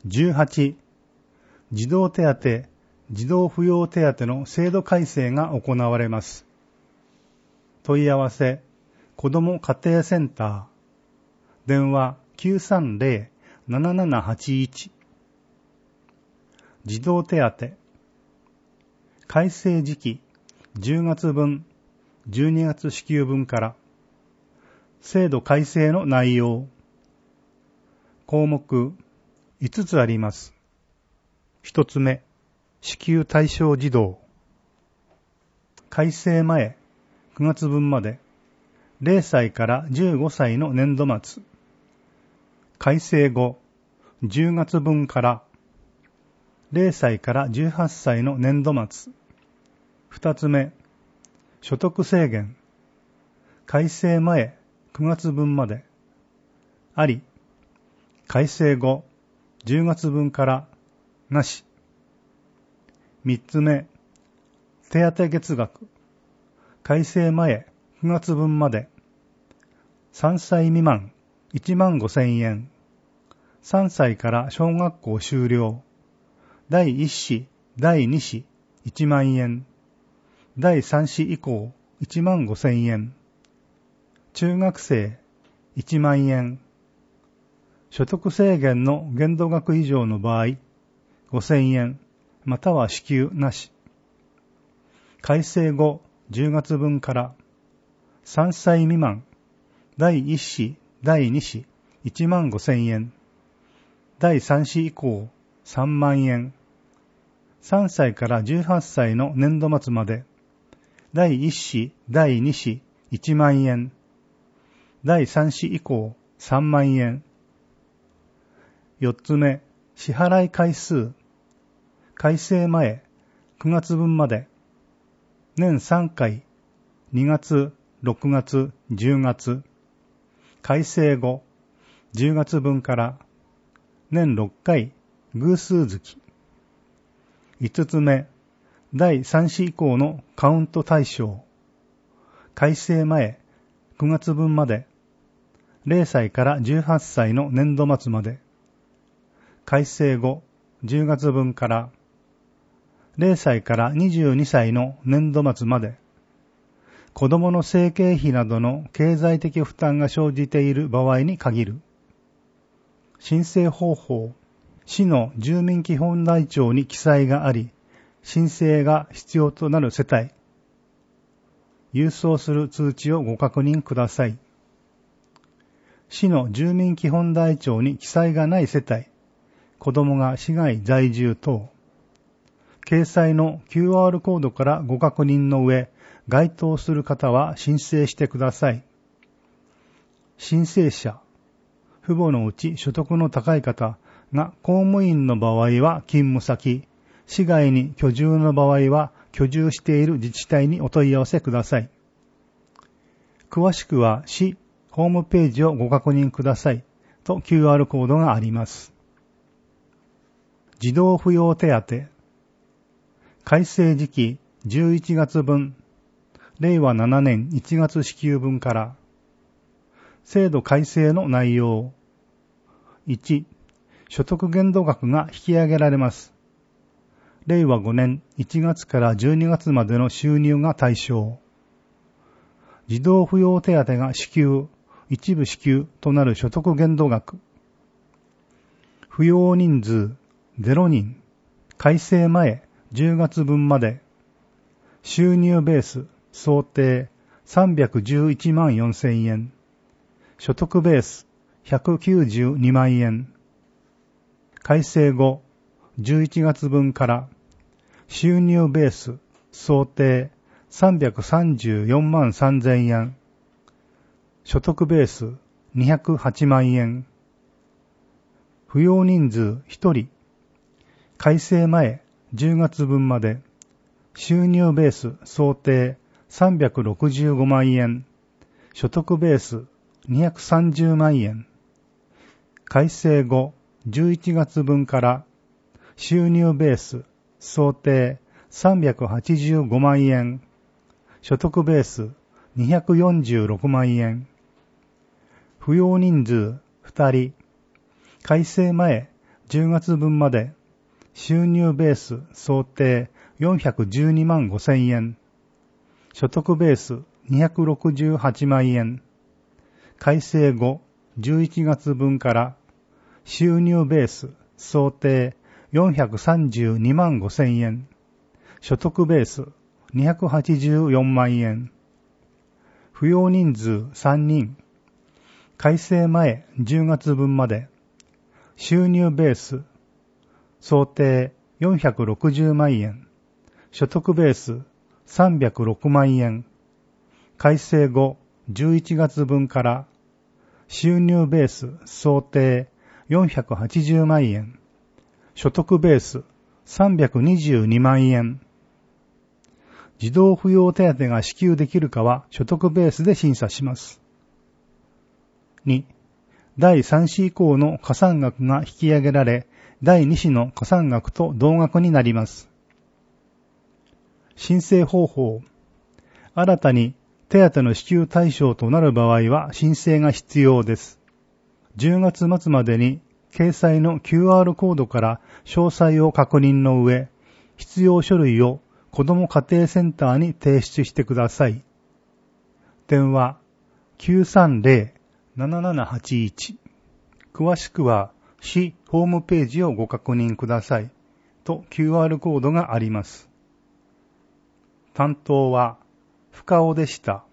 18、児童手当、児童扶養手当の制度改正が行われます。問い合わせ、子ども家庭センター、電話 930-7781。児童手当、改正時期、10月分、12月支給分から、制度改正の内容、項目5つあります。1つ目、支給対象児童。改正前、9月分まで、0歳から15歳の年度末。改正後、10月分から、0歳から18歳の年度末。2つ目、所得制限。改正前、9月分まで、あり。改正後、10月分から、なし。3つ目、手当月額。改正前、9月分まで、3歳未満、15,000円。3歳から小学校修了。第1子、第2子、1万円。第3子以降、15,000円。中学生、1万円。所得制限の限度額以上の場合、5,000円、または支給なし。改正後、10月分から、3歳未満、第1子、第2子、15,000円。第3子以降、3万円。3歳から18歳の年度末まで、第1子、第2子、1万円。第3子以降、3万円。4つ目、支払い回数。改正前、9月分まで、年3回、2月、6月、10月。改正後、10月分から、年6回、偶数月。5つ目、第3子以降のカウント対象。改正前、9月分まで、0歳から18歳の年度末まで。改正後、10月分から、0歳から22歳の年度末まで、子どもの生計費などの経済的負担が生じている場合に限る。申請方法、市の住民基本台帳に記載があり、申請が必要となる世帯、郵送する通知をご確認ください。市の住民基本台帳に記載がない世帯、子どもが市外在住等、掲載の QR コードからご確認の上、該当する方は申請してください。申請者、父母のうち所得の高い方が公務員の場合は勤務先、市外に居住の場合は居住している自治体にお問い合わせください。詳しくは市ホームページをご確認くださいと QR コードがあります。児童扶養手当。改正時期11月分、令和7年1月支給分から、制度改正の内容。1、所得限度額が引き上げられます。令和5年1月から12月までの収入が対象。児童扶養手当が支給、一部支給となる所得限度額。扶養人数0人、改正前10月分まで、収入ベース想定311万4,000円、所得ベース192万円。改正後11月分から収入ベース想定334万3,000円、所得ベース208万円。扶養人数1人、改正前10月分まで収入ベース想定365万円、所得ベース230万円。改正後11月分から収入ベース想定385万円、所得ベース246万円。扶養人数2人、改正前 10月分まで収入ベース想定412万5千円、所得ベース268万円、改正後11月分から収入ベース想定432万5千円、所得ベース284万円、扶養人数3人、改正前10月分まで収入ベース想定460万円、所得ベース306万円、改正後11月分から収入ベース想定480万円、所得ベース322万円。児童扶養手当が支給できるかは所得ベースで審査します。2、第3子以降の加算額が引き上げられ、第2子の加算額と同額になります。申請方法。新たに手当の支給対象となる場合は申請が必要です。10月末までに掲載の QR コードから詳細を確認の上、必要書類を子ども家庭センターに提出してください。電話 930-7781。詳しくは市ホームページをご確認くださいと QR コードがあります。担当は深尾でした。